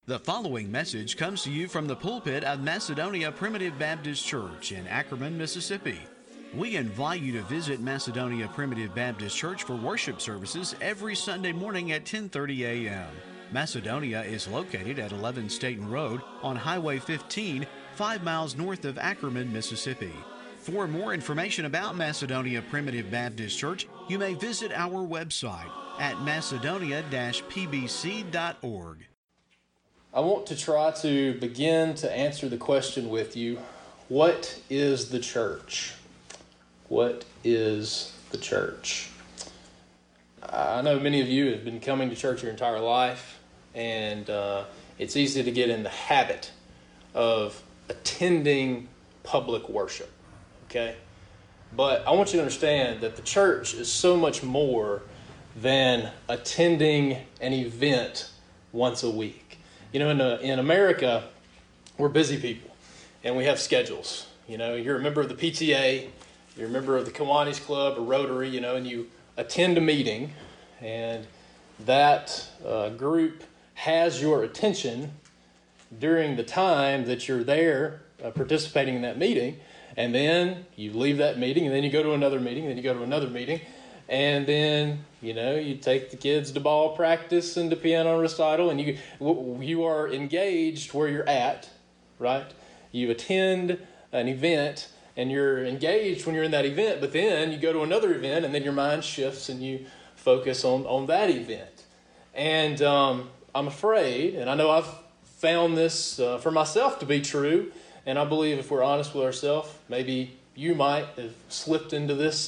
The following message comes to you from the pulpit of Macedonia Primitive Baptist Church in Ackerman, Mississippi. We invite you to visit Macedonia Primitive Baptist Church for worship services every Sunday morning at 10:30 a.m. Macedonia is located at 11 Staten Road on Highway 15, 5 miles north of Ackerman, Mississippi. For more information about Macedonia Primitive Baptist Church, you may visit our website at macedonia-pbc.org. I want to try to begin to answer the question with you, what is the church? What is the church? I know many of you have been coming to church your entire life, and it's easy to get in the habit of attending public worship, okay? But I want you to understand that the church is so much more than attending an event once a week. You know, in America, we're busy people, and we have schedules. You know, you're a member of the PTA, you're a member of the Kiwanis Club or Rotary, you know, and you attend a meeting, and that group has your attention during the time that you're there participating in that meeting, and then you leave that meeting, and then you go to another meeting, and then you go to another meeting, and then, you know, you take the kids to ball practice and to piano recital, and you are engaged where you're at, right? You attend an event, and you're engaged when you're in that event, but then you go to another event, and then your mind shifts, and you focus on that event. And I'm afraid, and I know I've found this for myself to be true, and I believe if we're honest with ourselves, maybe you might have slipped into this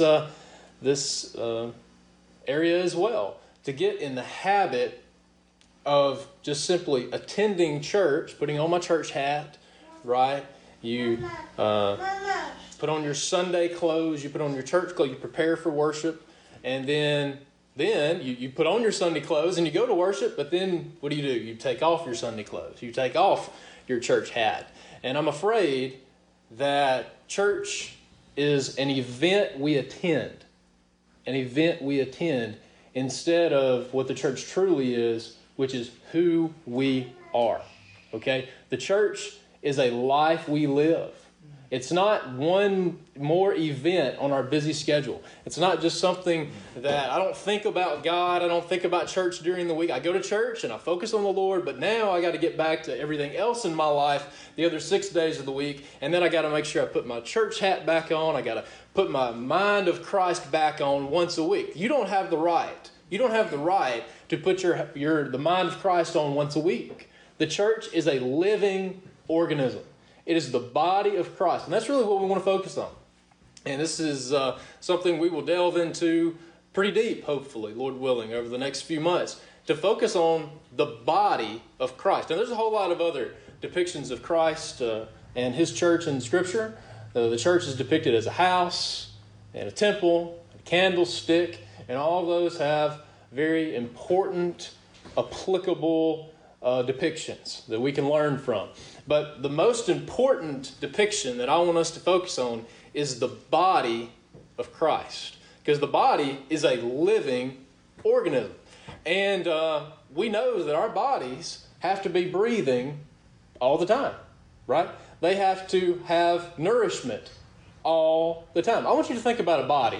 area as well, to get in the habit of just simply attending church, putting on my church hat, right? You put on your Sunday clothes, you put on your church clothes, you prepare for worship, and then you put on your Sunday clothes and you go to worship, but then what do? You take off your Sunday clothes. You take off your church hat. And I'm afraid that church is an event we attend. An event we attend instead of what the church truly is, which is who we are. Okay? The church is a life we live. It's not one more event on our busy schedule. It's not just something that I don't think about God. I don't think about church during the week. I go to church and I focus on the Lord, but now I got to get back to everything else in my life the other 6 days of the week, and then I got to make sure I put my church hat back on. I got to put my mind of Christ back on once a week. You don't have the right. You don't have the right to put the mind of Christ on once a week. The church is a living organism. It is the body of Christ. And that's really what we want to focus on. And this is something we will delve into pretty deep, hopefully, Lord willing, over the next few months, to focus on the body of Christ. And there's a whole lot of other depictions of Christ and His church in Scripture. The church is depicted as a house and a temple, a candlestick, and all those have very important, applicable depictions that we can learn from. But the most important depiction that I want us to focus on is the body of Christ. Because the body is a living organism. And we know that our bodies have to be breathing all the time, right? They have to have nourishment all the time. I want you to think about a body.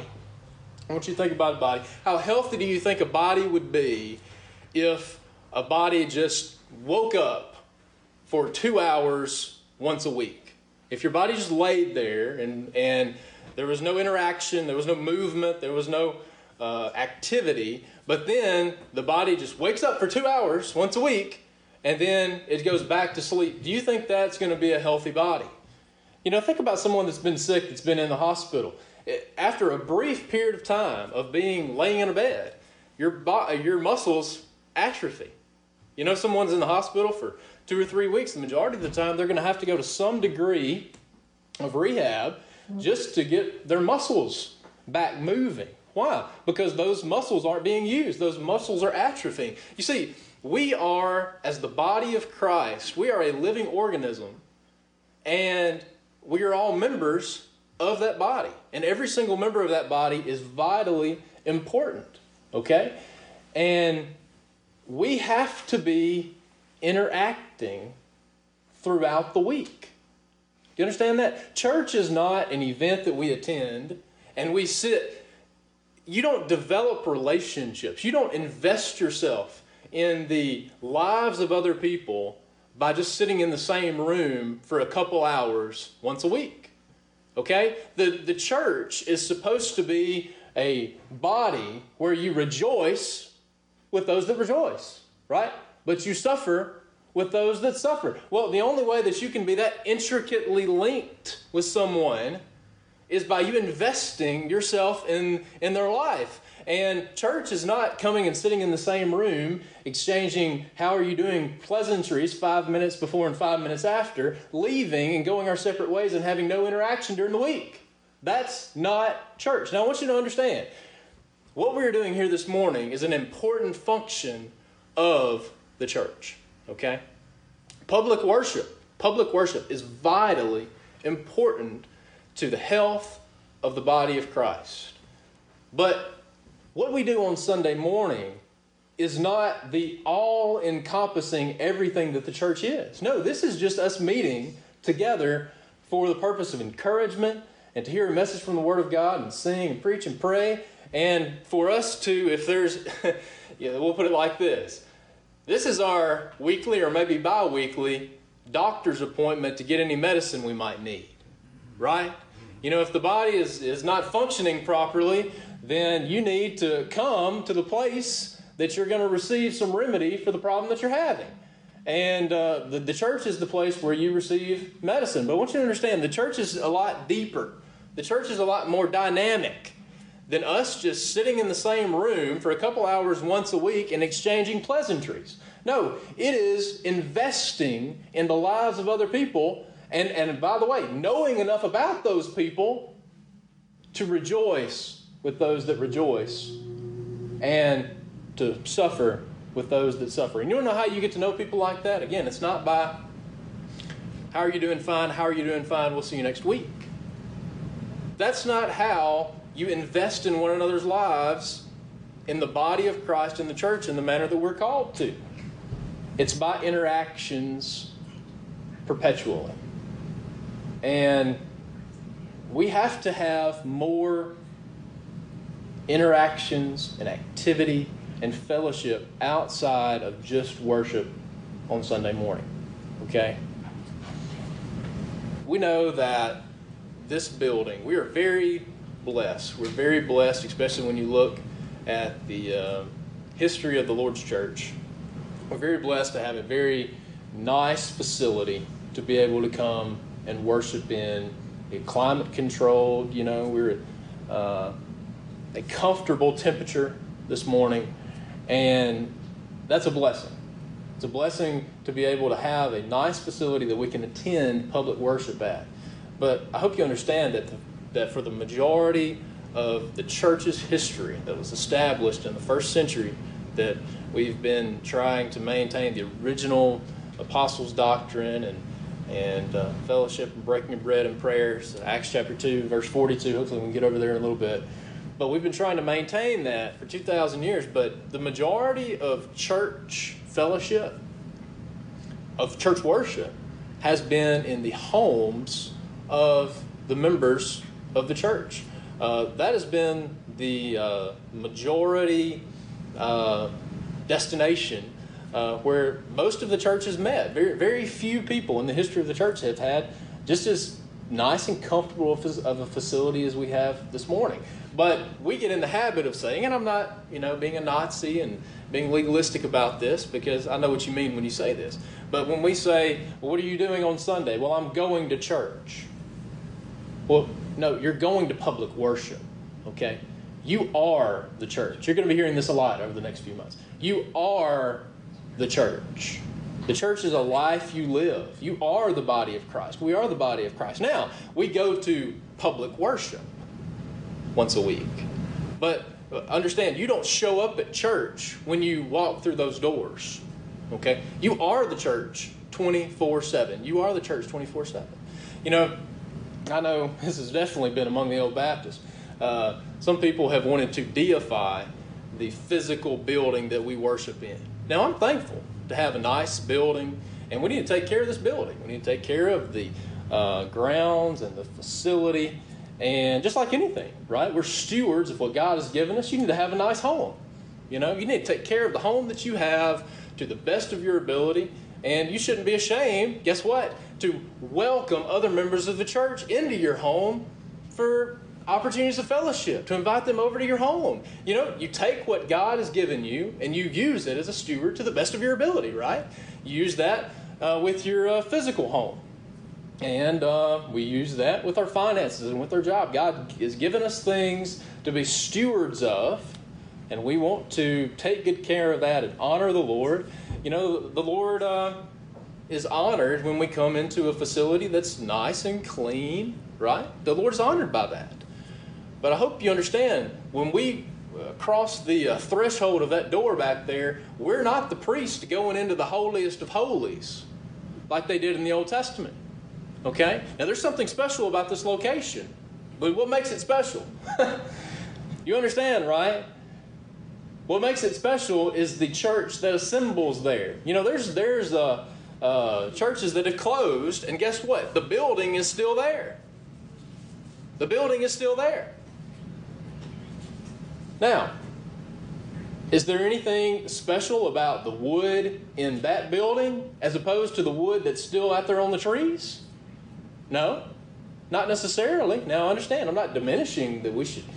How healthy do you think a body would be if a body just woke up for 2 hours once a week? If your body just laid there and there was no interaction, there was no movement, there was no activity, but then the body just wakes up for 2 hours once a week and then it goes back to sleep, do you think that's going to be a healthy body? You know, think about someone that's been sick, that's been in the hospital. After a brief period of time of being laying in a bed, your muscles atrophy. You know, someone's in the hospital for 2 or 3 weeks, the majority of the time they're going to have to go to some degree of rehab just to get their muscles back moving. Why? Because those muscles aren't being used. Those muscles are atrophying. You see, we are, as the body of Christ, we are a living organism, and we are all members of that body. And every single member of that body is vitally important, okay? And we have to be interacting throughout the week. Do you understand that? Church is not an event that we attend and we sit. You don't develop relationships. You don't invest yourself in the lives of other people by just sitting in the same room for a couple hours once a week. Okay? The church is supposed to be a body where you rejoice with those that rejoice, right? But you suffer with those that suffer. Well, the only way that you can be that intricately linked with someone is by you investing yourself in their life. And church is not coming and sitting in the same room, exchanging how are you doing pleasantries 5 minutes before and 5 minutes after, leaving and going our separate ways and having no interaction during the week. That's not church. Now I want you to understand, what we're doing here this morning is an important function of the church. Okay? Public worship is vitally important to the health of the body of Christ. But what we do on Sunday morning is not the all-encompassing everything that the church is. No, this is just us meeting together for the purpose of encouragement and to hear a message from the Word of God and sing and preach and pray. And for us to, if there's, we'll put it like this. This is our weekly or maybe bi-weekly doctor's appointment to get any medicine we might need, right? If the body is not functioning properly, then you need to come to the place that you're going to receive some remedy for the problem that you're having. And the church is the place where you receive medicine. But I want you to understand, the church is a lot deeper. The church is a lot more dynamic than us just sitting in the same room for a couple hours once a week and exchanging pleasantries. No, it is investing in the lives of other people and by the way, knowing enough about those people to rejoice with those that rejoice and to suffer with those that suffer. And you want to know how you get to know people like that? Again, it's not by how are you doing fine, how are you doing fine, we'll see you next week. That's not how you invest in one another's lives in the body of Christ in the church in the manner that we're called to. It's by interactions perpetually. And we have to have more interactions and activity and fellowship outside of just worship on Sunday morning. Okay? We know that this building, we are very blessed. We're very blessed, especially when you look at the history of the Lord's Church. We're very blessed to have a very nice facility to be able to come and worship in. A climate controlled, we're at a comfortable temperature this morning, and that's a blessing. It's a blessing to be able to have a nice facility that we can attend public worship at. But I hope you understand that for the majority of the church's history that was established in the first century, that we've been trying to maintain the original apostles' doctrine and fellowship and breaking of bread and prayers, Acts chapter 2, verse 42. Hopefully we can get over there in a little bit. But we've been trying to maintain that for 2,000 years. But the majority of church fellowship, of church worship, has been in the homes of the members of the church. That has been the majority destination where most of the church has met. Very, very few people in the history of the church have had just as nice and comfortable of a facility as we have this morning. But we get in the habit of saying, and I'm not, being a Nazi and being legalistic about this, because I know what you mean when you say this. But when we say, well, what are you doing on Sunday? Well, I'm going to church. Well, no, you're going to public worship, okay? You are the church. You're going to be hearing this a lot over the next few months. You are the church. The church is a life you live. You are the body of Christ. We are the body of Christ. Now, we go to public worship once a week. But understand, you don't show up at church when you walk through those doors. Okay? You are the church 24/7. You are the church 24/7. I know this has definitely been among the old Baptists. Some people have wanted to deify the physical building that we worship in. Now, I'm thankful to have a nice building, and we need to take care of this building. We need to take care of the grounds and the facility, and just like anything, right? We're stewards of what God has given us. You need to have a nice home. You need to take care of the home that you have to the best of your ability, and you shouldn't be ashamed, guess what, to welcome other members of the church into your home for opportunities of fellowship, to invite them over to your home. You take what God has given you and you use it as a steward to the best of your ability, right? You use that with your physical home. And we use that with our finances and with our job. God has given us things to be stewards of, and we want to take good care of that and honor the Lord. The Lord is honored when we come into a facility that's nice and clean, right? The Lord's honored by that. But I hope you understand, when we cross the threshold of that door back there, we're not the priest going into the holiest of holies like they did in the Old Testament. Okay? Now, there's something special about this location. But what makes it special? You understand, right? What makes it special is the church that assembles there. There's churches that have closed, and guess what? The building is still there. The building is still there. Now, is there anything special about the wood in that building as opposed to the wood that's still out there on the trees? No, not necessarily. Now, understand, I'm not diminishing that we should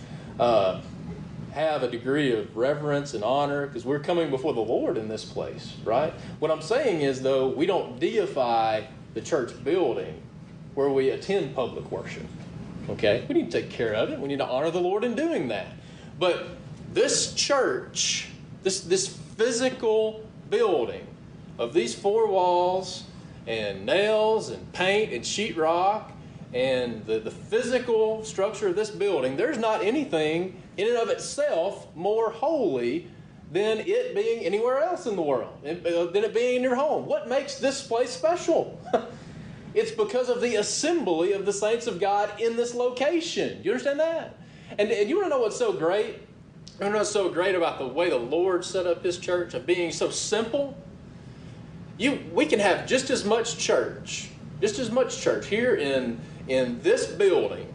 have a degree of reverence and honor because we're coming before the Lord in this place, right? What I'm saying is, though, we don't deify the church building where we attend public worship, okay? We need to take care of it. We need to honor the Lord in doing that. But this church, this physical building of these four walls and nails and paint and sheetrock and the physical structure of this building, there's not anything in and of itself more holy than it being anywhere else in the world, than it being in your home. What makes this place special? It's because of the assembly of the saints of God in this location. Do you understand that? And you want to know what's so great? You want to know what's so great about the way the Lord set up His church and being so simple? We can have just as much church here in this building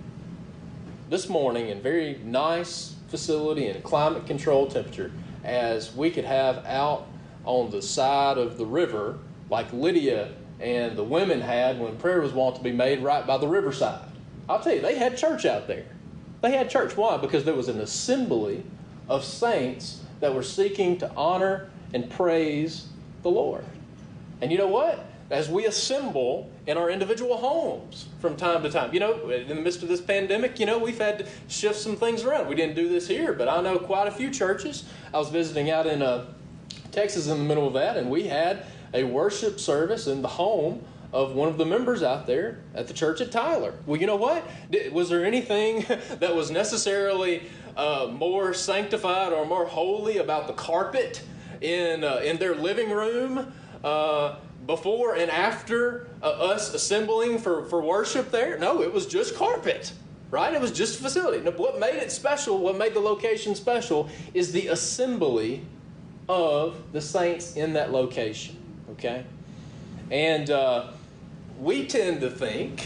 this morning in very nice facility and climate controlled temperature as we could have out on the side of the river like Lydia and the women had when prayer was wont to be made right by the riverside. I'll tell you, they had church out there. They had church. Why? Because there was an assembly of saints that were seeking to honor and praise the Lord. And you know what? As we assemble in our individual homes from time to time, in the midst of this pandemic, we've had to shift some things around. We didn't do this here, but I know quite a few churches. I was visiting out in Texas in the middle of that, and we had a worship service in the home of one of the members out there at the church at Tyler. Well, you know what? Was there anything that was necessarily more sanctified or more holy about the carpet in their living room before and after us assembling for worship there? No, it was just carpet, right? It was just a facility. Now, what made it special, what made the location special, is the assembly of the saints in that location, okay? And we tend to think,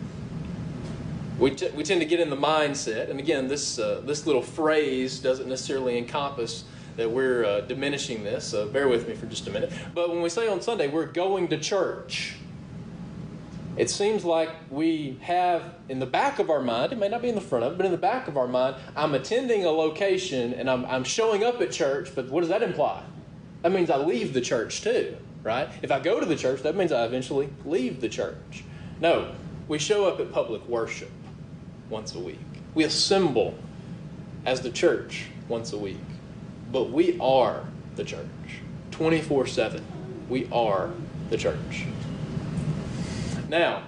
we tend to get in the mindset, and again, this little phrase doesn't necessarily encompass that we're diminishing this, so bear with me for just a minute. But when we say on Sunday, we're going to church, it seems like we have in the back of our mind, it may not be in the front of it, but in the back of our mind, I'm attending a location and I'm showing up at church, but what does that imply? That means I leave the church too, right? If I go to the church, that means I eventually leave the church. No, we show up at public worship once a week. We assemble as the church once a week. But we are the church. 24/7. We are the church. Now,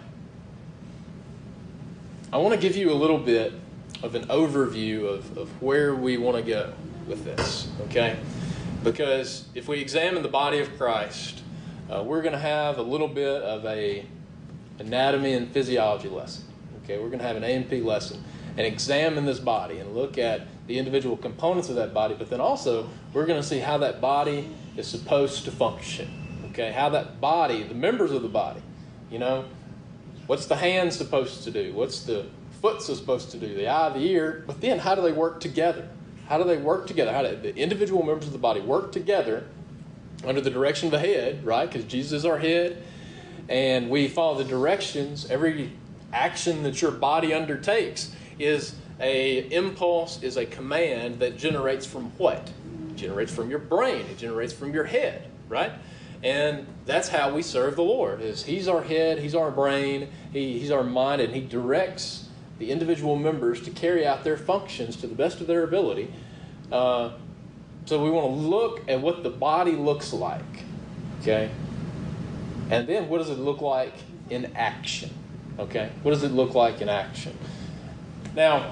I want to give you a little bit of an overview of where we want to go with this, okay? Because if we examine the body of Christ, we're going to have a little bit of a anatomy and physiology lesson, okay? We're going to have an A&P lesson and examine this body and look at the individual components of that body, but then also we're going to see how that body is supposed to function. Okay, how that body, the members of the body, what's the hand supposed to do? What's the foot supposed to do? The eye, the ear. But then how do they work together? How do they work together? How do the individual members of the body work together under the direction of the head, right? Because Jesus is our head, and we follow the directions. Every action that your body undertakes is a impulse, is a command that generates from what? It generates from your brain. It generates from your head, right? And that's how we serve the Lord. Is He's our head, He's our brain, He's our mind, and He directs the individual members to carry out their functions to the best of their ability. So we want to look at what the body looks like, okay? And then what does it look like in action, okay? What does it look like in action? Now,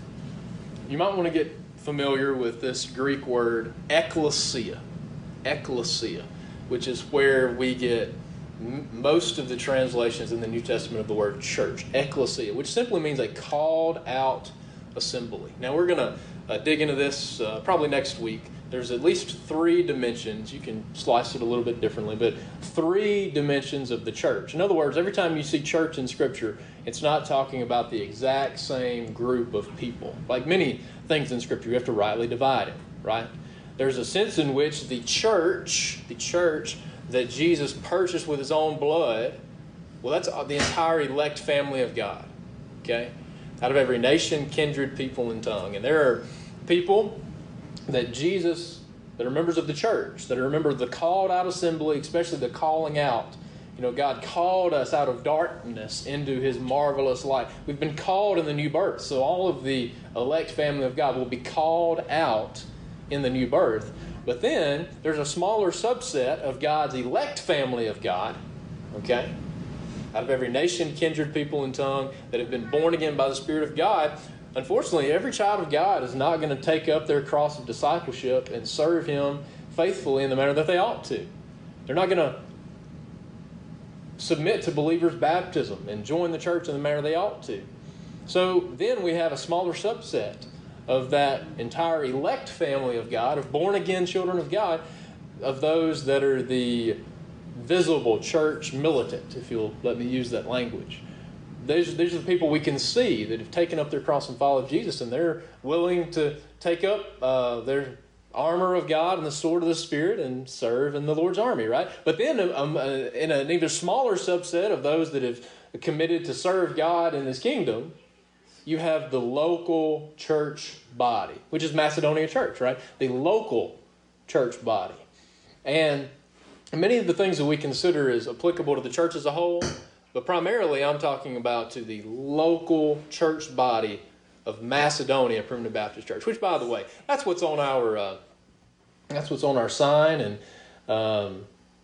you might want to get familiar with this Greek word ekklesia. Ekklesia, which is where we get most of the translations in the New Testament of the word church. Ekklesia, which simply means a called out assembly. Now we're going to dig into this probably next week. There's at least 3 dimensions. You can slice it a little bit differently, but 3 dimensions of the church. In other words, every time you see church in Scripture, it's not talking about the exact same group of people. Like many things in Scripture, you have to rightly divide it, right? There's a sense in which the church that Jesus purchased with His own blood, well, that's the entire elect family of God, okay? Out of every nation, kindred, people, and tongue. And there are people that are members of the church, that are members of the called out assembly, especially the calling out. God called us out of darkness into His marvelous light. We've been called in the new birth. So all of the elect family of God will be called out in the new birth. But then there's a smaller subset of God's elect family of God, okay? Out of every nation, kindred, people, and tongue that have been born again by the Spirit of God. Unfortunately, every child of God is not going to take up their cross of discipleship and serve Him faithfully in the manner that they ought to. They're not going to submit to believers' baptism and join the church in the manner they ought to. So then we have a smaller subset of that entire elect family of God, of born-again children of God, of those that are the visible church militant, if you'll let me use that language. These are the people we can see that have taken up their cross and followed Jesus, and they're willing to take up their armor of God and the sword of the Spirit and serve in the Lord's army, right? But then in an even smaller subset of those that have committed to serve God in His kingdom, you have the local church body, which is Macedonia Church, right? The local church body. And many of the things that we consider as applicable to the church as a whole, but primarily I'm talking about to the local church body of Macedonia Primitive Baptist Church, which, by the way, that's what's on our sign. And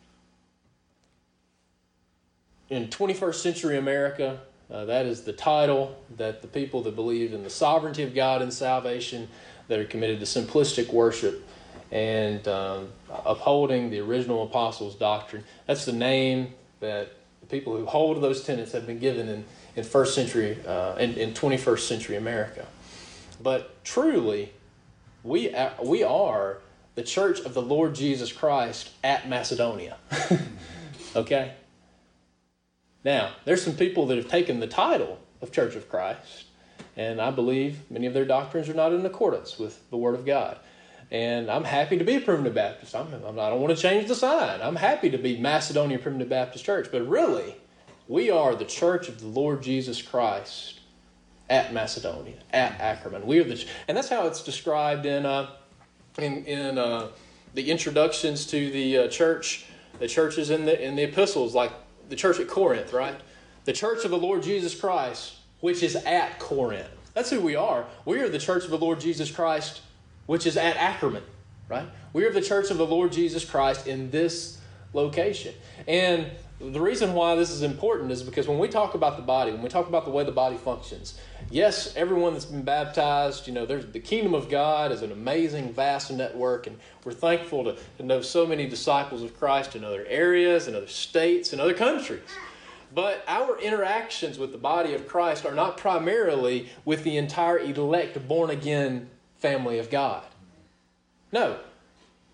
in 21st century America, that is the title that the people that believe in the sovereignty of God and salvation, that are committed to simplistic worship and upholding the original apostles' doctrine. That's the name that the people who hold those tenets have been given in first century, in 21st century America. But truly, we are the church of the Lord Jesus Christ at Macedonia. Okay? Now, there's some people that have taken the title of Church of Christ, and I believe many of their doctrines are not in accordance with the Word of God. And I'm happy to be a Primitive Baptist. I don't want to change the sign. I'm happy to be Macedonia Primitive Baptist Church. But really, we are the church of the Lord Jesus Christ at Macedonia, at Ackerman. We are and that's how it's described in the introductions to the churches in the epistles, like the church at Corinth, right? The church of the Lord Jesus Christ, which is at Corinth. That's who we are. We are the church of the Lord Jesus Christ, which is at Ackerman, right? We are the church of the Lord Jesus Christ in this location. And the reason why this is important is because when we talk about the body, when we talk about the way the body functions, yes, everyone that's been baptized, there's the kingdom of God is an amazing, vast network, and we're thankful to know so many disciples of Christ in other areas, in other states, in other countries. But our interactions with the body of Christ are not primarily with the entire elect, born-again family of God. No.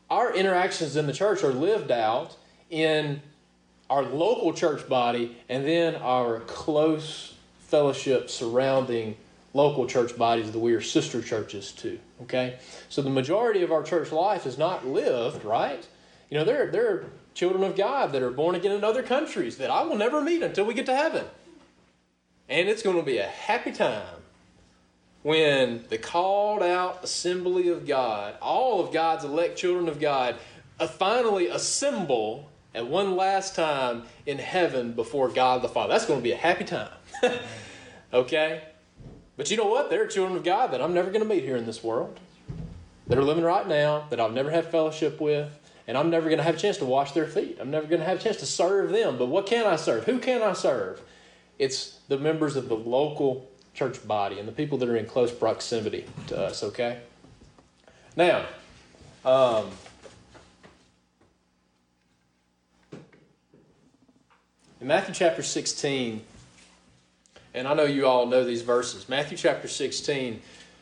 our interactions in the church are lived out in our local church body and then our close fellowship surrounding local church bodies that we are sister churches to. Okay? So the majority of our church life is not lived, right? You know, there are children of God that are born again in other countries that I will never meet until we get to heaven. And it's going to be a happy time when the called out assembly of God, all of God's elect children of God, finally assemble at one last time in heaven before God the Father. That's going to be a happy time. Okay? But you know what? There are children of God that I'm never going to meet here in this world, that are living right now, that I'll never have fellowship with, and I'm never going to have a chance to wash their feet. I'm never going to have a chance to serve them. But what can I serve? Who can I serve? It's the members of the local church body and the people that are in close proximity to us, okay? Now, in Matthew chapter 16, and I know you all know these verses, Matthew chapter 16,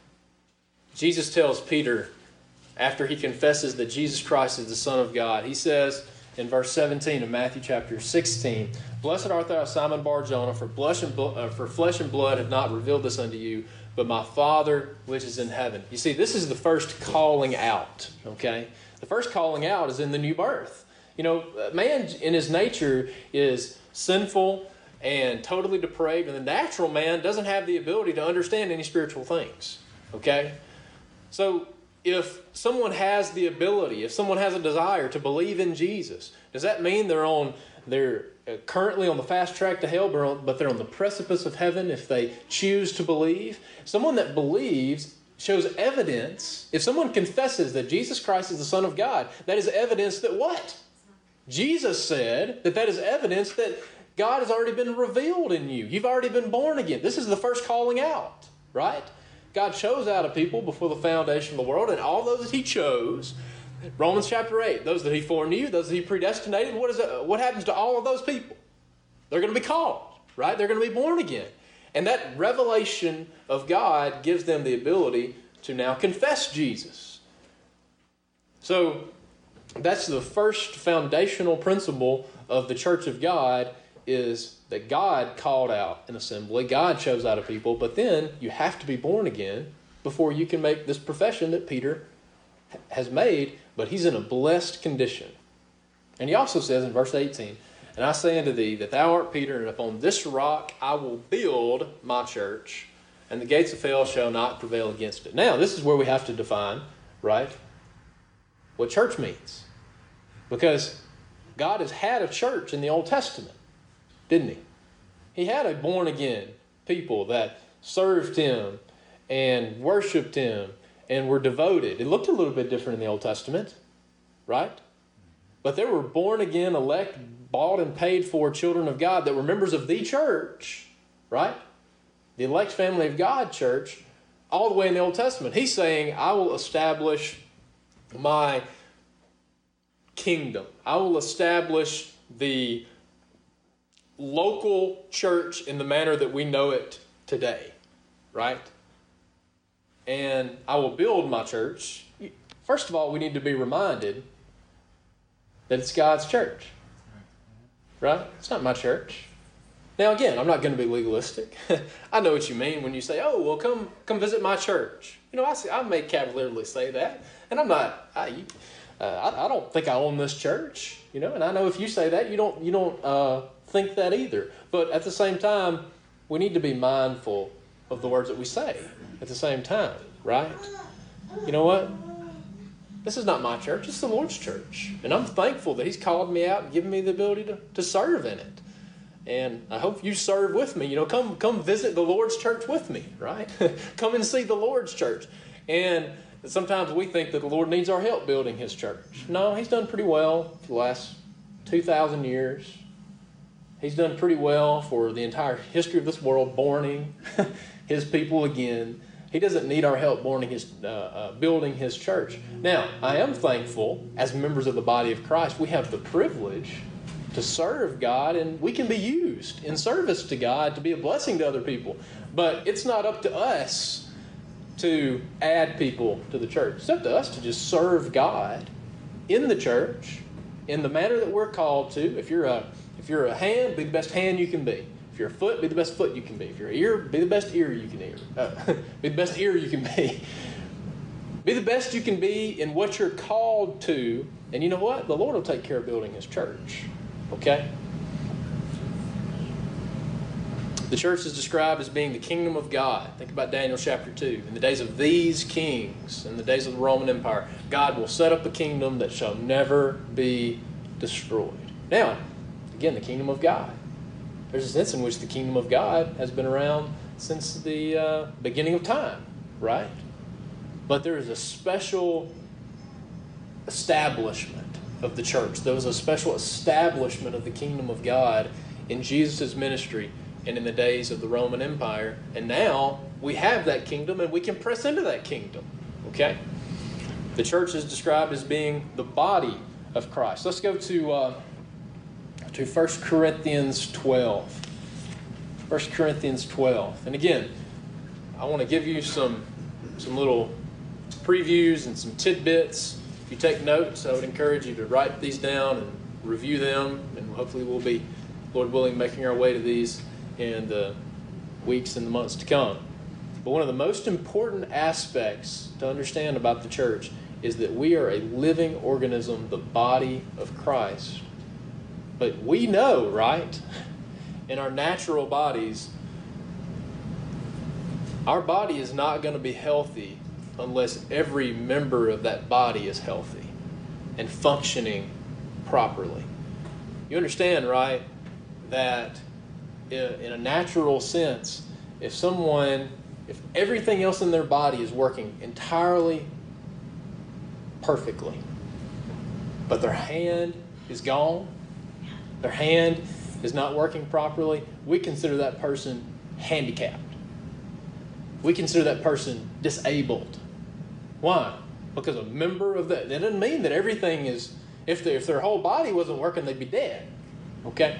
Jesus tells Peter, after he confesses that Jesus Christ is the Son of God, he says in verse 17 of Matthew chapter 16, "Blessed art thou, Simon Bar-Jonah, for flesh and blood have not revealed this unto you, but my Father which is in heaven." You see, this is the first calling out, okay? The first calling out is in the new birth. You know, man in his nature is sinful and totally depraved, and the natural man doesn't have the ability to understand any spiritual things, okay? So if someone has the ability, if someone has a desire to believe in Jesus, does that mean they're currently on the fast track to hell, but they're on the precipice of heaven if they choose to believe? Someone that believes shows evidence. If someone confesses that Jesus Christ is the Son of God, that is evidence that what? Jesus said that is evidence that God has already been revealed in you. You've already been born again. This is the first calling out, right? God chose out a people before the foundation of the world, and all those that he chose, Romans chapter 8, those that he foreknew, those that he predestinated, what happens to all of those people? They're going to be called, right? They're going to be born again. And that revelation of God gives them the ability to now confess Jesus. So that's the first foundational principle of the church of God, is that God called out an assembly, God chose out a people, but then you have to be born again before you can make this profession that Peter has made, but he's in a blessed condition. And he also says in verse 18, "And I say unto thee that thou art Peter, and upon this rock I will build my church, and the gates of hell shall not prevail against it." Now, this is where we have to define, right, what church means. Because God has had a church in the Old Testament, didn't he? He had a born-again people that served him and worshiped him and were devoted. It looked a little bit different in the Old Testament, right? But there were born-again, elect, bought and paid for children of God that were members of the church, right? The elect family of God church, all the way in the Old Testament. He's saying, I will establish my kingdom. I will establish the local church in the manner that we know it today, right? And I will build my church. First of all, we need to be reminded that it's God's church, right? It's not my church. Now, again, I'm not going to be legalistic. I know what you mean when you say, "Oh, well, come visit my church." You know, I may cavalierly say that, and I'm not. I don't think I own this church, you know. And I know if you say that, you don't think that either. But at the same time, we need to be mindful of the words that we say at the same time, right? You know what? This is not my church. It's the Lord's church. And I'm thankful that he's called me out and given me the ability to serve in it. And I hope you serve with me. You know, come visit the Lord's church with me, right? Come and see the Lord's church. And sometimes we think that the Lord needs our help building his church. No, he's done pretty well for the last 2,000 years. He's done pretty well for the entire history of this world, borning his people again. He doesn't need our help building his church. Now, I am thankful, as members of the body of Christ, we have the privilege to serve God, and we can be used in service to God to be a blessing to other people. But it's not up to us to add people to the church. It's up to us to just serve God in the church in the manner that we're called to. If you're a hand, be the best hand you can be. If you're a foot, be the best foot you can be. If you're an ear, be the best ear you can be the best ear you can be. Be the best you can be in what you're called to. And you know what? The Lord will take care of building His church. Okay? The church is described as being the kingdom of God. Think about Daniel chapter 2. In the days of these kings, in the days of the Roman Empire, God will set up a kingdom that shall never be destroyed. Now, again, the kingdom of God. There's a sense in which the kingdom of God has been around since the beginning of time, right? But there is a special establishment of the church. There was a special establishment of the kingdom of God in Jesus' ministry and in the days of the Roman Empire. And now we have that kingdom and we can press into that kingdom. Okay? The church is described as being the body of Christ. Let's go to 1 Corinthians 12. 1 Corinthians 12. And again, I want to give you some little previews and some tidbits. If you take notes, I would encourage you to write these down and review them, and hopefully we'll be, Lord willing, making our way to these in the weeks and the months to come. But one of the most important aspects to understand about the church is that we are a living organism, the body of Christ. But we know, right, in our natural bodies, our body is not going to be healthy unless every member of that body is healthy and functioning properly. You understand, right, that in a natural sense, if everything else in their body is working entirely perfectly, but their hand is gone, their hand is not working properly, we consider that person handicapped. We consider that person disabled. Why? Because a member of that. That doesn't mean that everything is, if their whole body wasn't working, they'd be dead. Okay?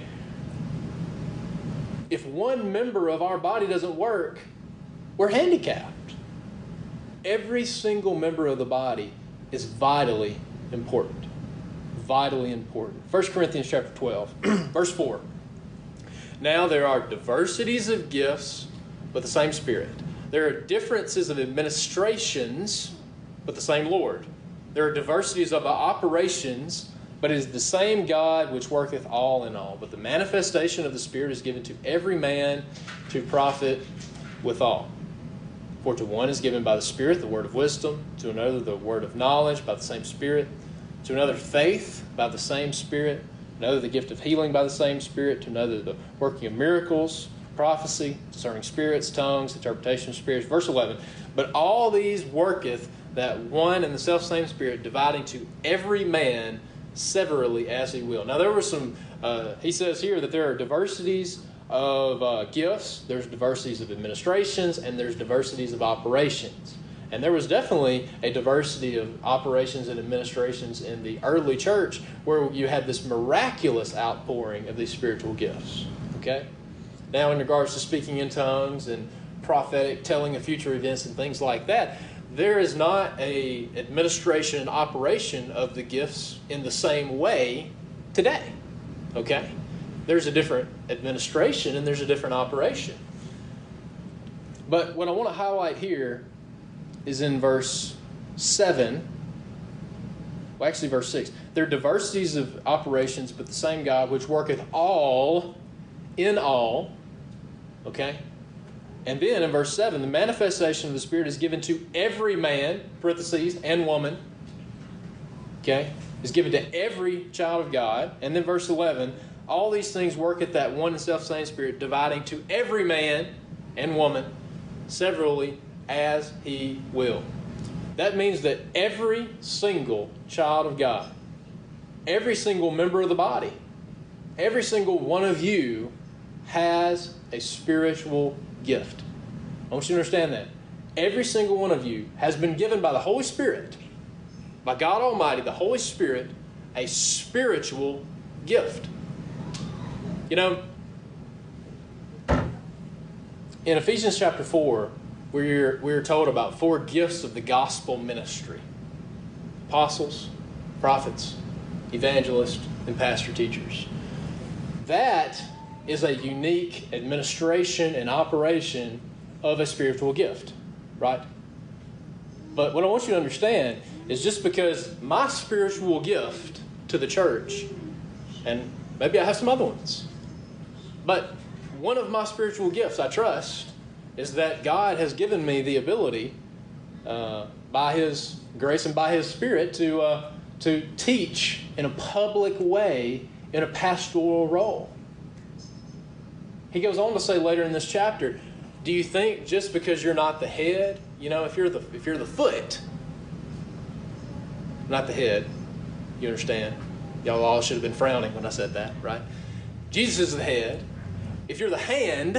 If one member of our body doesn't work, we're handicapped. Every single member of the body is vitally important. Vitally important. 1 Corinthians chapter 12, verse 4. Now there are diversities of gifts, but the same Spirit. There are differences of administrations, but the same Lord. There are diversities of operations, but it is the same God which worketh all in all. But the manifestation of the Spirit is given to every man to profit withal. For to one is given by the Spirit the word of wisdom, to another the word of knowledge by the same Spirit, to another faith by the same Spirit, to another the gift of healing by the same Spirit, to another the working of miracles, prophecy, discerning spirits, tongues, interpretation of spirits. Verse 11, but all these worketh that one and the selfsame Spirit, dividing to every man severally as he will. Now there were some, he says here that there are diversities of gifts, there's diversities of administrations, and there's diversities of operations. And there was definitely a diversity of operations and administrations in the early church where you had this miraculous outpouring of these spiritual gifts. Okay? Now in regards to speaking in tongues and prophetic, telling of future events and things like that, there is not a administration and operation of the gifts in the same way today. Okay? There's a different administration and there's a different operation. But what I want to highlight here is in verse 7. Well, actually verse 6. There are diversities of operations, but the same God which worketh all in all. Okay? And then in verse 7, the manifestation of the Spirit is given to every man, parentheses, and woman. Okay? Is given to every child of God. And then verse 11, all these things work at that one and self-same Spirit, dividing to every man and woman severally as he will. That means that every single child of God, every single member of the body, every single one of you has a spiritual gift. I want you to understand that. Every single one of you has been given by the Holy Spirit, by God Almighty, the Holy Spirit, a spiritual gift. You know, in Ephesians chapter 4, we're told about 4 gifts of the gospel ministry. Apostles, prophets, evangelists, and pastor teachers. That is a unique administration and operation of a spiritual gift, right? But what I want you to understand is just because my spiritual gift to the church, and maybe I have some other ones, but one of my spiritual gifts, I trust, is that God has given me the ability, by His grace and by His Spirit, to teach in a public way in a pastoral role. He goes on to say later in this chapter, do you think just because you're not the head, if you're the foot, not the head, you understand? Y'all all should have been frowning when I said that, right? Jesus is the head. If you're the hand,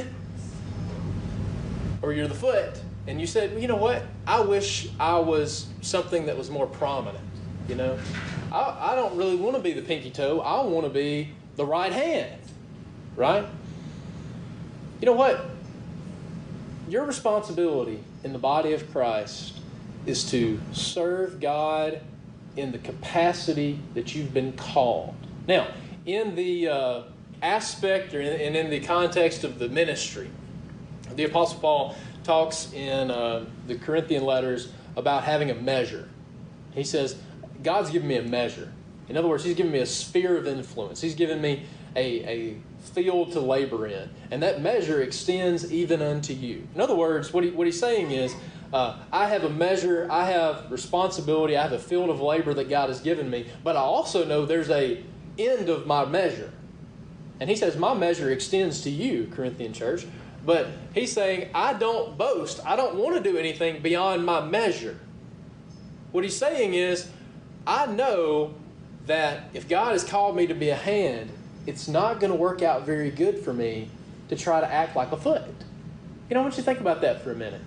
or you're the foot, and you said, well, you know what? I wish I was something that was more prominent, I don't really want to be the pinky toe. I want to be the right hand, right? You know what? Your responsibility in the body of Christ is to serve God in the capacity that you've been called. Now, in the aspect and in the context of the ministry, the Apostle Paul talks in the Corinthian letters about having a measure. He says, God's given me a measure. In other words, He's given me a sphere of influence. He's given me a field to labor in. And that measure extends even unto you. In other words, what he's saying is, I have a measure, I have responsibility, I have a field of labor that God has given me, but I also know there's a end of my measure. And he says, my measure extends to you, Corinthian church. But he's saying, I don't boast. I don't want to do anything beyond my measure. What he's saying is, I know that if God has called me to be a hand, it's not going to work out very good for me to try to act like a foot. I want you to think about that for a minute.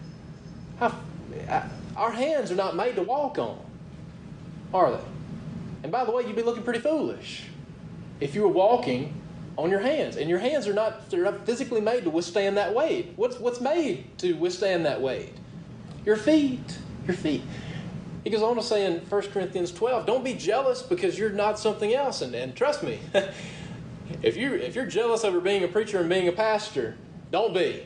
Our hands are not made to walk on, are they? And by the way, you'd be looking pretty foolish if you were walking on your hands. And your hands they're not physically made to withstand that weight. What's made to withstand that weight? Your feet. Your feet. He goes on to say in 1 Corinthians 12, don't be jealous because you're not something else. And trust me, if you're jealous over being a preacher and being a pastor, don't be.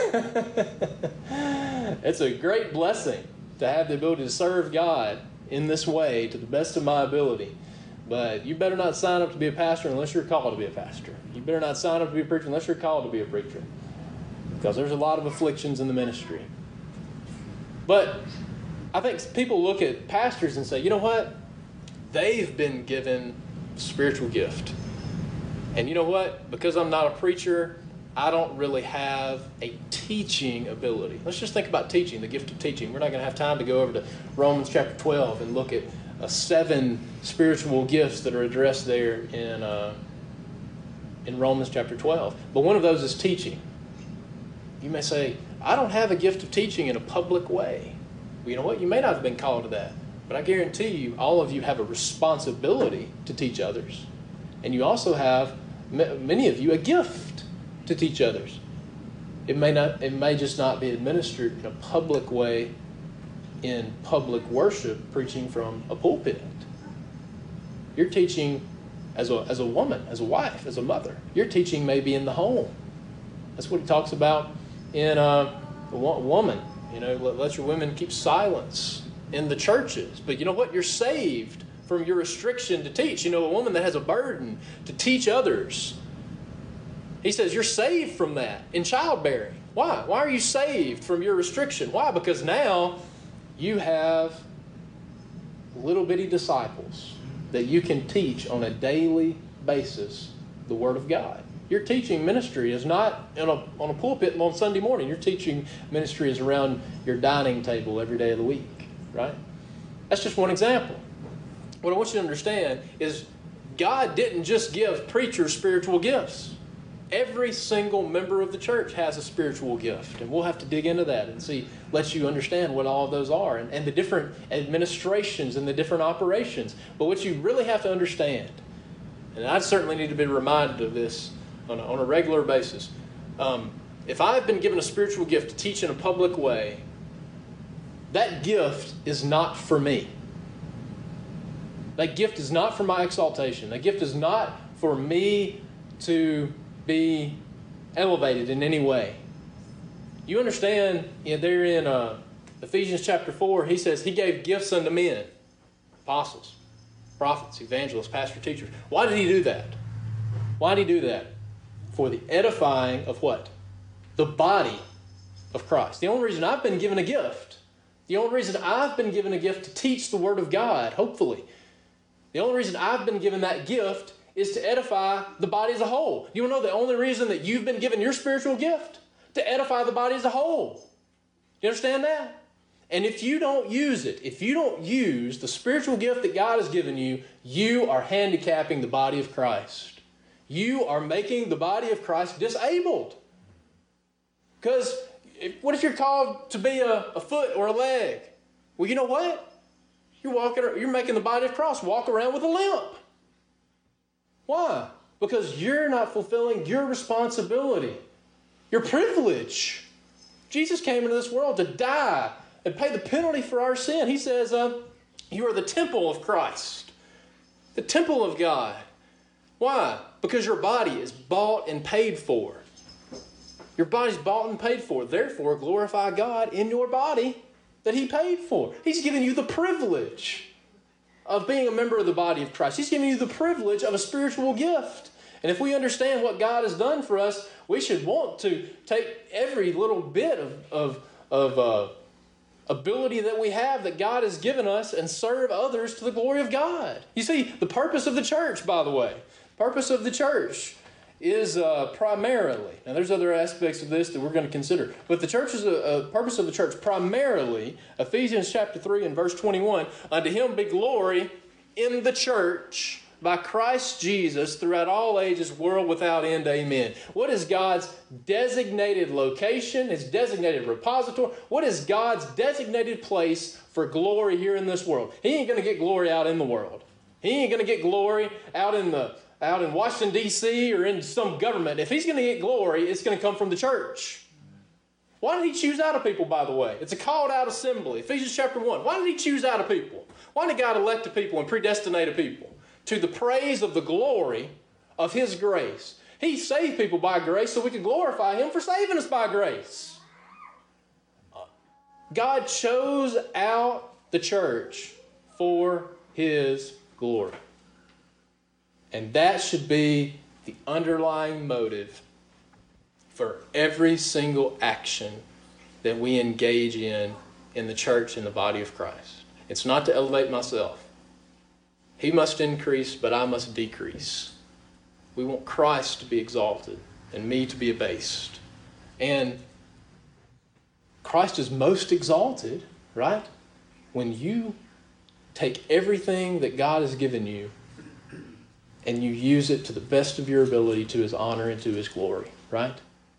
It's a great blessing to have the ability to serve God in this way to the best of my ability. But you better not sign up to be a pastor unless you're called to be a pastor. You better not sign up to be a preacher unless you're called to be a preacher. Because there's a lot of afflictions in the ministry. But I think people look at pastors and say, you know what? They've been given a spiritual gift. And you know what? Because I'm not a preacher, I don't really have a teaching ability. Let's just think about teaching, the gift of teaching. We're not going to have time to go over to Romans chapter 12 and look at 7 spiritual gifts that are addressed there in Romans chapter 12. But one of those is teaching. You may say, I don't have a gift of teaching in a public way. Well, you know what? You may not have been called to that. But I guarantee you, all of you have a responsibility to teach others. And you also have, many of you, a gift to teach others. It may just not be administered in a public way, in public worship, preaching from a pulpit. You're teaching as a woman, as a wife, as a mother. You're teaching maybe in the home. That's what he talks about in a woman. Let your women keep silence in the churches. But you know what? You're saved from your restriction to teach. A woman that has a burden to teach others. He says you're saved from that in childbearing. Why? Why are you saved from your restriction? Why? Because now you have little bitty disciples that you can teach on a daily basis the Word of God. Your teaching ministry is not on a pulpit on Sunday morning. Your teaching ministry is around your dining table every day of the week, right? That's just one example. What I want you to understand is God didn't just give preachers spiritual gifts. Every single member of the church has a spiritual gift, and we'll have to dig into that and let you understand what all of those are and the different administrations and the different operations. But what you really have to understand, and I certainly need to be reminded of this on a regular basis, if I've been given a spiritual gift to teach in a public way, that gift is not for me. That gift is not for my exaltation. That gift is not for me to be elevated in any way. You understand, there in Ephesians chapter 4, he says he gave gifts unto men, apostles, prophets, evangelists, pastors, teachers. Why did he do that? Why did he do that? For the edifying of what? The body of Christ. The only reason I've been given a gift, the only reason I've been given a gift to teach the Word of God, hopefully, the only reason I've been given that gift is to edify the body as a whole. You know the only reason that you've been given your spiritual gift? To edify the body as a whole. You understand that? And if you don't use it, if you don't use the spiritual gift that God has given you, you are handicapping the body of Christ. You are making the body of Christ disabled. Because what if you're called to be a foot or a leg? Well, you know what? You're making the body of Christ walk around with a limp. Why? Because you're not fulfilling your responsibility, your privilege. Jesus came into this world to die and pay the penalty for our sin. He says, you are the temple of Christ, the temple of God. Why? Because your body is bought and paid for. Your body's bought and paid for. Therefore, glorify God in your body that He paid for. He's given you the privilege of being a member of the body of Christ. He's given you the privilege of a spiritual gift. And if we understand what God has done for us, we should want to take every little bit of ability that we have that God has given us and serve others to the glory of God. You see, the purpose of the church, by the way, purpose of the church is primarily, now there's other aspects of this that we're going to consider, but the church is a purpose of the church primarily, Ephesians chapter 3 and verse 21, unto Him be glory in the church by Christ Jesus throughout all ages, world without end. Amen. What is God's designated location, His designated repository? What is God's designated place for glory here in this world? He ain't going to get glory out in the world. He ain't going to get glory out in Washington, D.C. or in some government. If He's going to get glory, it's going to come from the church. Why did He choose out a people, by the way? It's a called out assembly. Ephesians chapter 1. Why did He choose out a people? Why did God elect a people and predestinate a people? To the praise of the glory of His grace. He saved people by grace so we could glorify Him for saving us by grace. God chose out the church for His glory. And that should be the underlying motive for every single action that we engage in the church, in the body of Christ. It's not to elevate myself. He must increase, but I must decrease. We want Christ to be exalted and me to be abased. And Christ is most exalted, right? When you take everything that God has given you and you use it to the best of your ability to His honor and to His glory, right?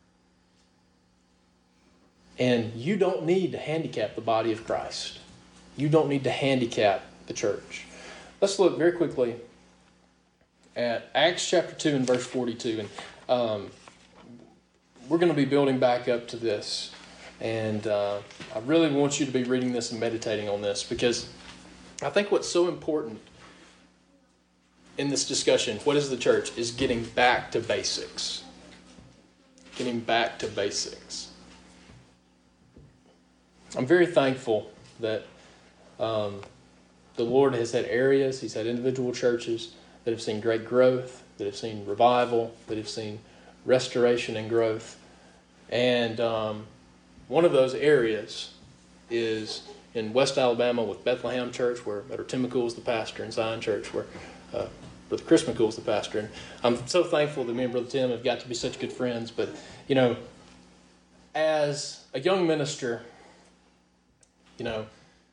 And you don't need to handicap the body of Christ. You don't need to handicap the church. Let's look very quickly at Acts chapter 2 and verse 42. And we're going to be building back up to this. And I really want you to be reading this and meditating on this, because I think what's so important in this discussion, what is the church, is getting back to basics. Getting back to basics. I'm very thankful that the Lord has had areas, He's had individual churches that have seen great growth, that have seen revival, that have seen restoration and growth. And one of those areas is in West Alabama with Bethlehem Church, where Brother Tim McCool is the pastor, and Zion Church, where Brother Chris McCool is the pastor. And I'm so thankful that me and Brother Tim have got to be such good friends. But, you know, as a young minister, you know,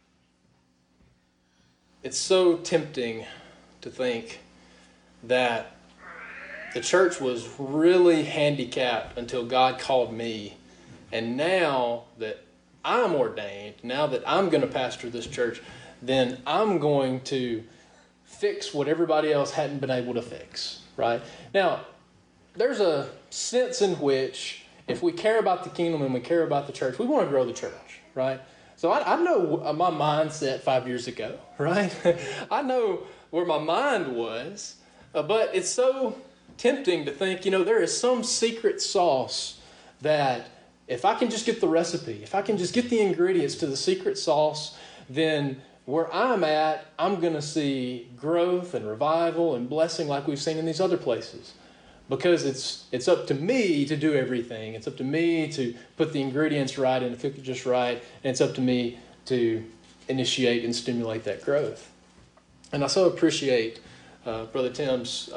it's so tempting to think that the church was really handicapped until God called me. And now that I'm ordained, now that I'm going to pastor this church, then I'm going to fix what everybody else hadn't been able to fix, right? Now, there's a sense in which if we care about the kingdom and we care about the church, we want to grow the church, right? So I know my mindset 5 years ago, right? I know where my mind was. But it's so tempting to think, there is some secret sauce that if I can just get the recipe, if I can just get the ingredients to the secret sauce, then where I'm at, I'm going to see growth and revival and blessing like we've seen in these other places. Because it's up to me to do everything. It's up to me to put the ingredients right and to cook it just right. And it's up to me to initiate and stimulate that growth. And I so appreciate Brother Tim's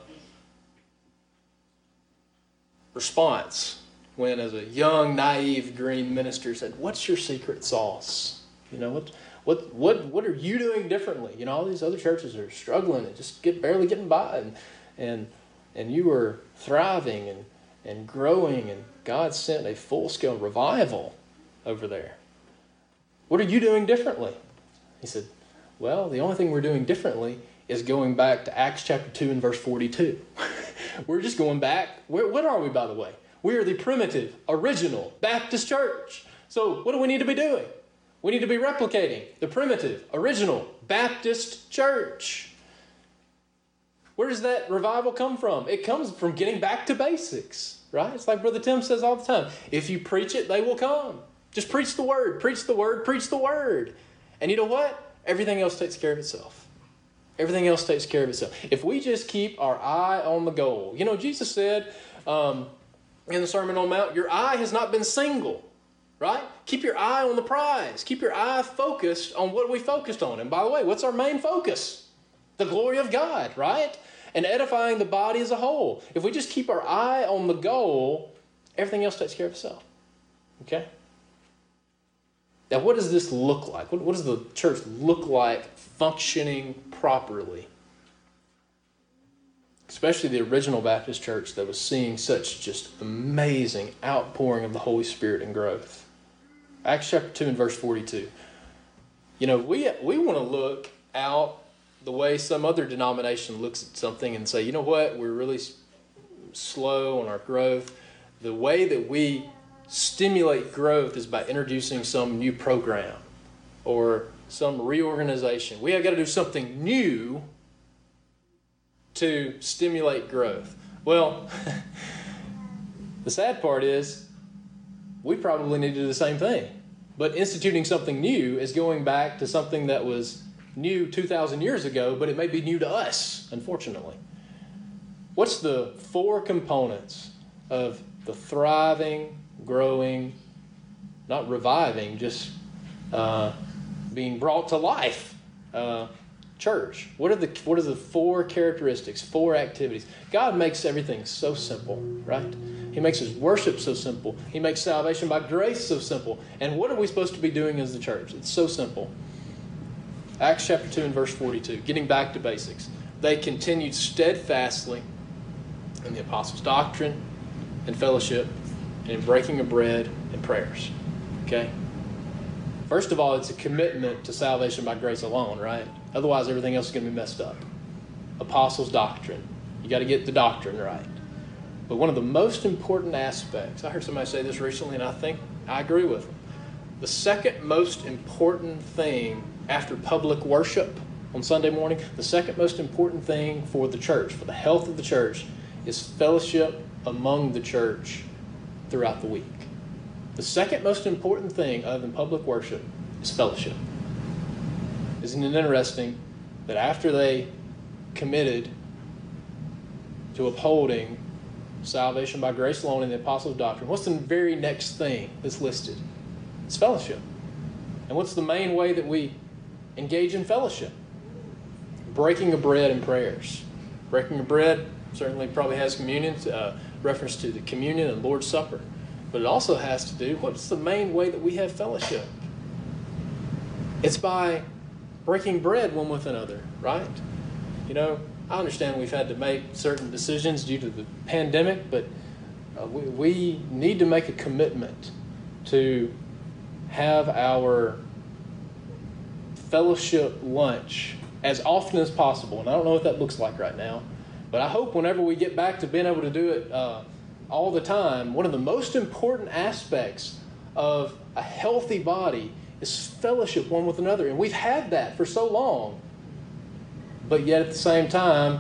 response when, as a young, naive green minister, said, "What's your secret sauce? What are you doing differently? All these other churches are struggling and just barely getting by, and you were thriving and growing, and God sent a full-scale revival over there. What are you doing differently?" He said, "Well, the only thing we're doing differently is going back to Acts chapter 2 and verse 42. We're just going back. What are we, by the way? We are the primitive, original Baptist church. So what do we need to be doing? We need to be replicating the primitive, original Baptist church." Where does that revival come from? It comes from getting back to basics, right? It's like Brother Tim says all the time. If you preach it, they will come. Just preach the word, preach the word, preach the word. And you know what? Everything else takes care of itself. Everything else takes care of itself. If we just keep our eye on the goal. Jesus said in the Sermon on the Mount, your eye has not been single, right? Keep your eye on the prize. Keep your eye focused on what we focused on. And by the way, what's our main focus? The glory of God, right? And edifying the body as a whole. If we just keep our eye on the goal, everything else takes care of itself. Okay? Now, what does this look like? What does the church look like functioning properly? Especially the original Baptist church that was seeing such just amazing outpouring of the Holy Spirit and growth. Acts chapter 2 and verse 42. We want to look out the way some other denomination looks at something and say, you know what, we're really slow on our growth. The way that we stimulate growth is by introducing some new program or some reorganization. We have got to do something new to stimulate growth. Well, the sad part is we probably need to do the same thing. But instituting something new is going back to something that was new 2,000 years ago, but it may be new to us, unfortunately. What's the 4 components of the thriving, growing, not reviving, just being brought to life church? What are the 4 characteristics, 4 activities? God makes everything so simple, right? He makes His worship so simple. He makes salvation by grace so simple. And what are we supposed to be doing as the church? It's so simple. Acts chapter 2 and verse 42, getting back to basics. They continued steadfastly in the apostles' doctrine and fellowship and in breaking of bread and prayers. Okay? First of all, it's a commitment to salvation by grace alone, right? Otherwise, everything else is going to be messed up. Apostles' doctrine. You got to get the doctrine right. But one of the most important aspects, I heard somebody say this recently, and I think I agree with them. The second most important thing after public worship on Sunday morning, the second most important thing for the church, for the health of the church, is fellowship among the church throughout the week. The second most important thing other than public worship is fellowship. Isn't it interesting that after they committed to upholding salvation by grace alone in the apostles' doctrine, what's the very next thing that's listed? It's fellowship. And what's the main way that we engage in fellowship? Breaking of bread and prayers. Breaking of bread certainly probably has communion, reference to the communion and Lord's Supper. But it also has to do, what's the main way that we have fellowship? It's by breaking bread one with another, right? I understand we've had to make certain decisions due to the pandemic, but we need to make a commitment to have our fellowship lunch as often as possible. And I don't know what that looks like right now, but I hope whenever we get back to being able to do it all the time, one of the most important aspects of a healthy body is fellowship one with another. And we've had that for so long. But yet at the same time,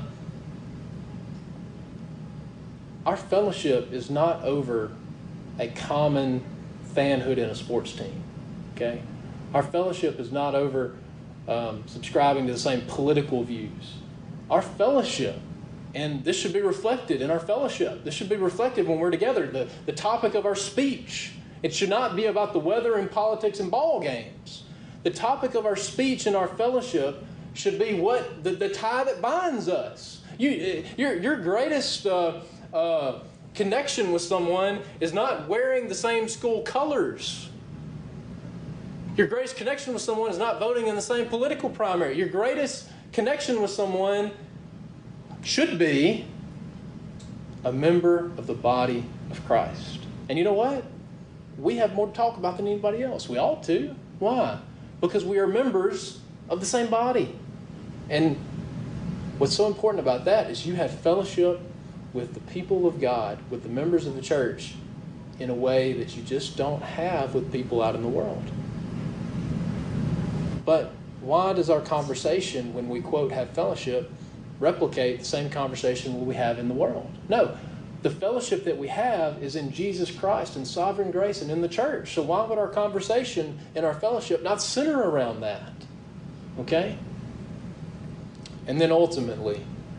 our fellowship is not over a common fanhood in a sports team. Okay? Our fellowship is not over subscribing to the same political views. Our fellowship, and this should be reflected in our fellowship. This should be reflected when we're together. The topic of our speech. It should not be about the weather and politics and ball games. The topic of our speech and our fellowship should be what the tie that binds us. Your greatest connection with someone is not wearing the same school colors. Your greatest connection with someone is not voting in the same political primary. Your greatest connection with someone should be a member of the body of Christ. And you know what? We have more to talk about than anybody else. We ought to. Why? Because we are members of the same body. And what's so important about that is you have fellowship with the people of God, with the members of the church, in a way that you just don't have with people out in the world. But why does our conversation, when we quote have fellowship, replicate the same conversation we have in the world? No. The fellowship that we have is in Jesus Christ and sovereign grace and in the church. So why would our conversation and our fellowship not center around that? Okay? And then ultimately,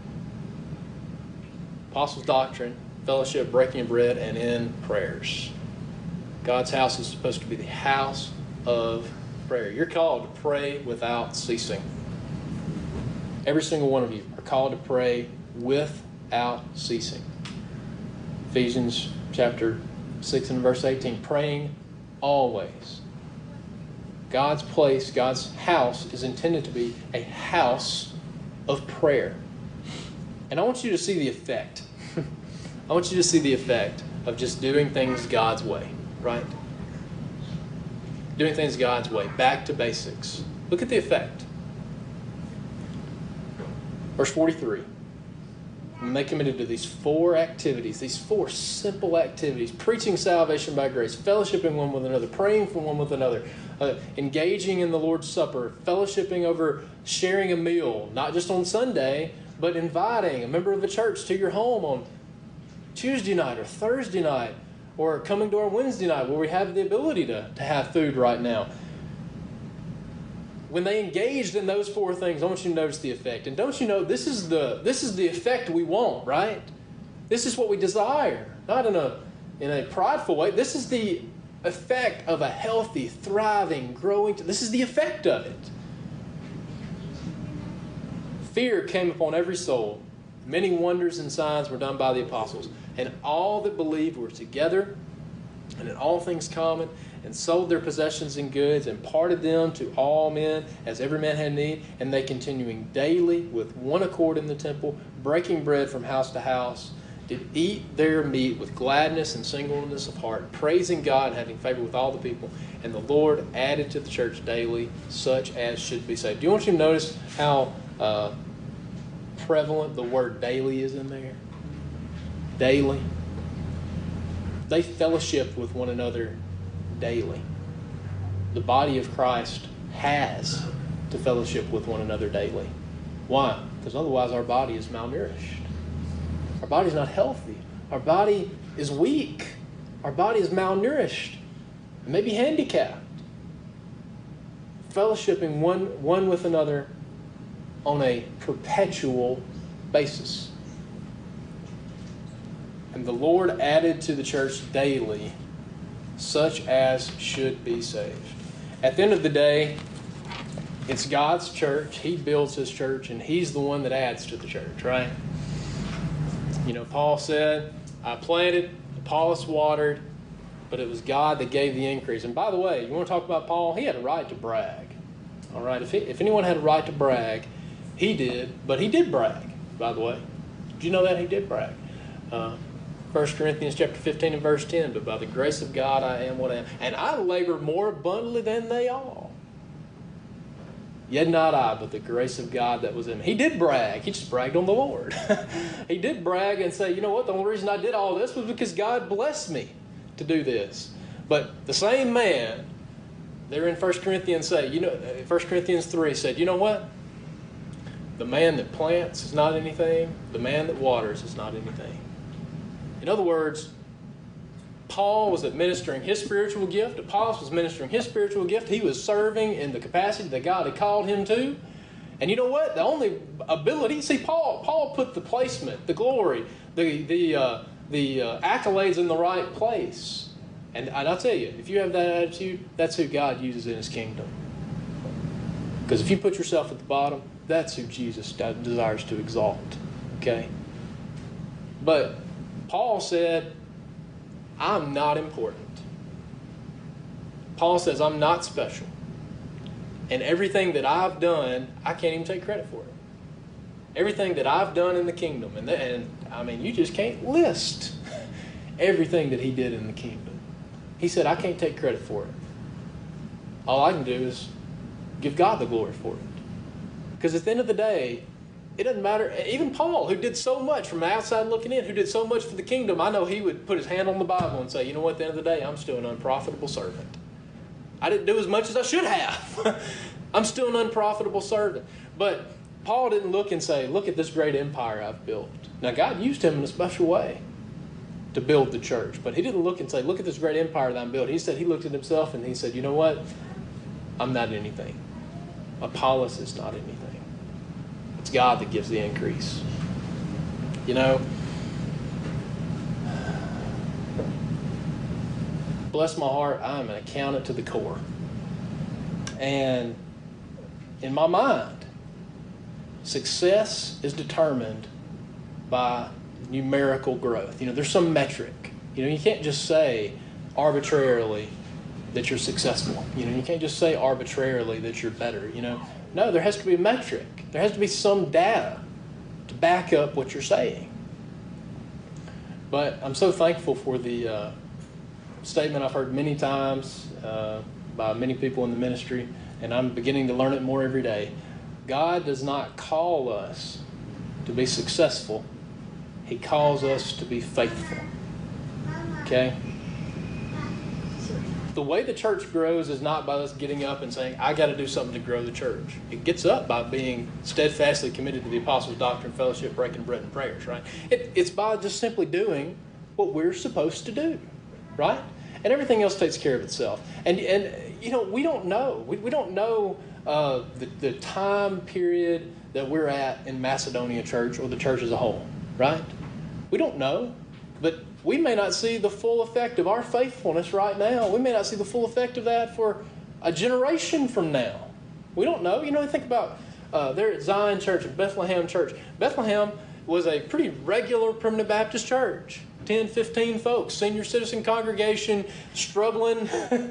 apostles' doctrine, fellowship, breaking of bread, and in prayers. God's house is supposed to be the house of prayer. You're called to pray without ceasing. Every single one of you are called to pray without ceasing. Ephesians chapter 6 and verse 18, praying always. God's place, God's house is intended to be a house of prayer. And I want you to see the effect. I want you to see the effect of just doing things God's way, right? Doing things God's way, back to basics. Look at the effect. Verse 43. And they committed to these 4 activities, these 4 simple activities: preaching salvation by grace, fellowshipping one with another, praying for one with another, engaging in the Lord's Supper, fellowshipping over sharing a meal, not just on Sunday, but inviting a member of the church to your home on Tuesday night or Thursday night, or coming to our Wednesday night where we have the ability to have food right now. When they engaged in those 4 things, I want you to notice the effect. And don't you know, this is the effect we want, right? This is what we desire, not in a prideful way. This is the effect of a healthy, thriving, growing. This is the effect of it. Fear came upon every soul. Many wonders and signs were done by the apostles. And all that believed were together and in all things common, and sold their possessions and goods, and parted them to all men, as every man had need. And they, continuing daily with one accord in the temple, breaking bread from house to house, did eat their meat with gladness and singleness of heart, praising God and having favor with all the people. And the Lord added to the church daily such as should be saved. Do you want you to notice how prevalent the word daily is in there? Daily. They fellowship with one another daily. The body of Christ has to fellowship with one another daily. Why? Because otherwise our body is malnourished. Our body is not healthy. Our body is weak. Our body is malnourished. It may be handicapped. Fellowshipping one with another on a perpetual basis. And the Lord added to the church daily such as should be saved. At the end of the day, it's God's church. He builds His church, and He's the one that adds to the church, right? You know, Paul said, I planted, Apollos watered, but it was God that gave the increase. And by the way, you want to talk about Paul? He had a right to brag. All right, if anyone had a right to brag, he did, but he did brag, by the way. Did you know that? He did brag. 1 Corinthians chapter 15 and verse 10, but by the grace of God I am what I am, and I labor more abundantly than they all. Yet not I, but the grace of God that was in me. He did brag. He just bragged on the Lord. He did brag and say, you know what, the only reason I did all this was because God blessed me to do this. But the same man, there in 1 Corinthians 1 Corinthians 3 said, you know what? The man that plants is not anything. The man that waters is not anything. In other words, Paul was administering his spiritual gift. Apollos was ministering his spiritual gift. He was serving in the capacity that God had called him to. And you know what? The only ability, see, Paul put the placement, the glory, the accolades in the right place. And I'll tell you, if you have that attitude, that's who God uses in His kingdom. Because if you put yourself at the bottom, that's who Jesus desires to exalt. Okay? But Paul said, I'm not important. Paul says, I'm not special. And everything that I've done, I can't even take credit for it. Everything that I've done in the kingdom, and I mean, you just can't list everything that he did in the kingdom. He said, I can't take credit for it. All I can do is give God the glory for it. Because at the end of the day, it doesn't matter. Even Paul, who did so much from the outside looking in, who did so much for the kingdom, I know he would put his hand on the Bible and say, you know what, at the end of the day, I'm still an unprofitable servant. I didn't do as much as I should have. I'm still an unprofitable servant. But Paul didn't look and say, look at this great empire I've built. Now, God used him in a special way to build the church. But he didn't look and say, look at this great empire that I'm building. He said, he looked at himself and he said, you know what? I'm not anything. Apollos is not anything. It's God that gives the increase. You know, bless my heart, I'm an accountant to the core. And in my mind, success is determined by numerical growth. You know, there's some metric. You know, you can't just say arbitrarily that you're successful. You know, you can't just say arbitrarily that you're better, you know. No, there has to be a metric. There has to be some data to back up what you're saying. But I'm so thankful for the statement I've heard many times by many people in the ministry, and I'm beginning to learn it more every day. God does not call us to be successful. He calls us to be faithful. Okay? The way the church grows is not by us getting up and saying, I got to do something to grow the church. It gets up by being steadfastly committed to the apostles' doctrine, fellowship, breaking bread, and prayers, right? It's by just simply doing what we're supposed to do, right? And everything else takes care of itself. And you know, we don't know. We don't know the time period that we're at in Macedonia Church or the church as a whole, right? We don't know. But we may not see the full effect of our faithfulness right now. We may not see the full effect of that for a generation from now. We don't know. You know, think about there at Zion Church and Bethlehem Church. Bethlehem was a pretty regular Primitive Baptist church. 10, 15 folks, senior citizen congregation, struggling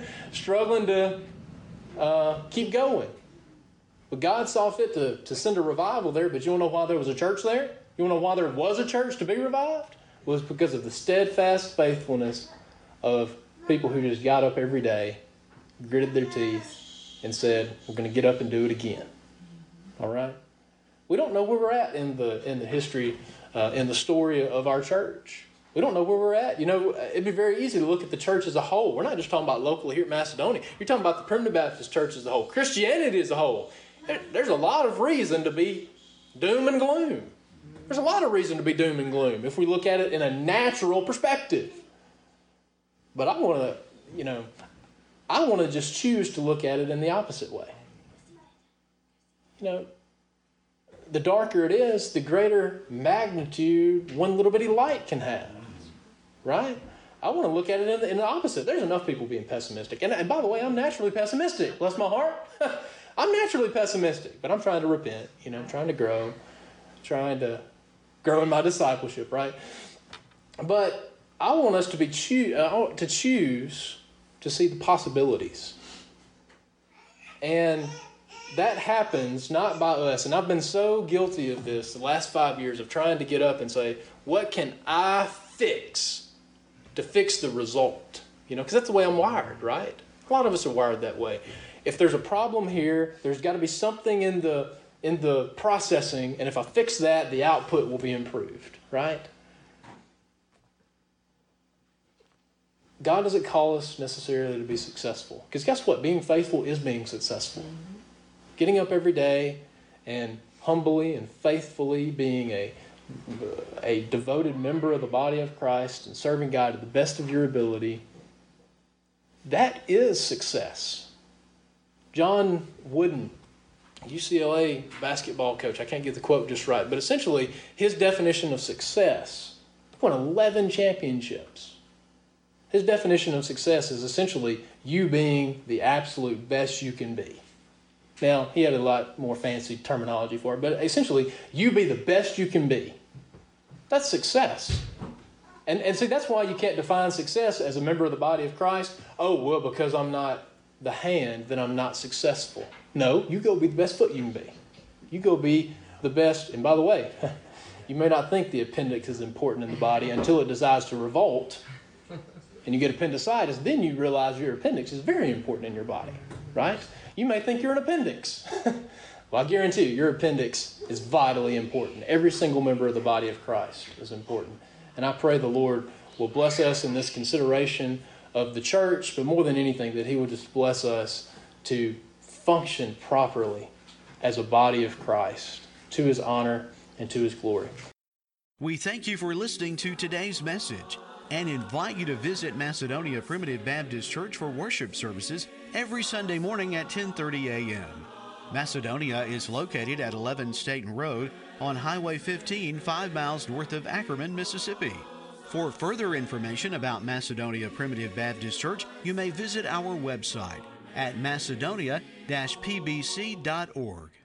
to keep going. But God saw fit to send a revival there. But you want to know why there was a church there? You want to know why there was a church to be revived? It was because of the steadfast faithfulness of people who just got up every day, gritted their teeth, and said, we're going to get up and do it again. All right? We don't know where we're at in the history, in the story of our church. We don't know where we're at. You know, it'd be very easy to look at the church as a whole. We're not just talking about locally here at Macedonia. You're talking about the Primitive Baptist Church as a whole. Christianity as a whole. There's a lot of reason to be doom and gloom. There's a lot of reason to be doom and gloom if we look at it in a natural perspective. But I want to just choose to look at it in the opposite way. You know, the darker it is, the greater magnitude one little bitty light can have. Right? I want to look at it in the opposite. There's enough people being pessimistic. And by the way, I'm naturally pessimistic. Bless my heart. I'm naturally pessimistic, but I'm trying to repent. You know, I'm trying to grow. Trying to grow in my discipleship, right? But I want us to choose to see the possibilities. And that happens not by us. And I've been so guilty of this the last 5 years of trying to get up and say, what can I fix to fix the result? You know, because that's the way I'm wired, right? A lot of us are wired that way. If there's a problem here, there's got to be something in the processing, and if I fix that, the output will be improved, right? God doesn't call us necessarily to be successful. Because guess what? Being faithful is being successful. Getting up every day and humbly and faithfully being a devoted member of the body of Christ and serving God to the best of your ability, that is success. John Wooden, UCLA basketball coach, I can't get the quote just right, but essentially his definition of success, he won 11 championships. His definition of success is essentially you being the absolute best you can be. Now, he had a lot more fancy terminology for it, but essentially, you be the best you can be. That's success. And see, that's why you can't define success as a member of the body of Christ. Oh, well, because I'm not the hand, then I'm not successful. No, you go be the best foot you can be. You go be the best. And by the way, you may not think the appendix is important in the body until it decides to revolt and you get appendicitis. Then you realize your appendix is very important in your body, right? You may think you're an appendix. Well, I guarantee you, your appendix is vitally important. Every single member of the body of Christ is important. And I pray the Lord will bless us in this consideration of the church, but more than anything, that He will just bless us to function properly as a body of Christ, to His honor and to His glory. We thank you for listening to today's message and invite you to visit Macedonia Primitive Baptist Church for worship services every Sunday morning at 10:30 a.m. Macedonia is located at 11 Staten Road on Highway 15, 5 miles north of Ackerman, Mississippi. For further information about Macedonia Primitive Baptist Church, you may visit our website at macedonia-pbc.org.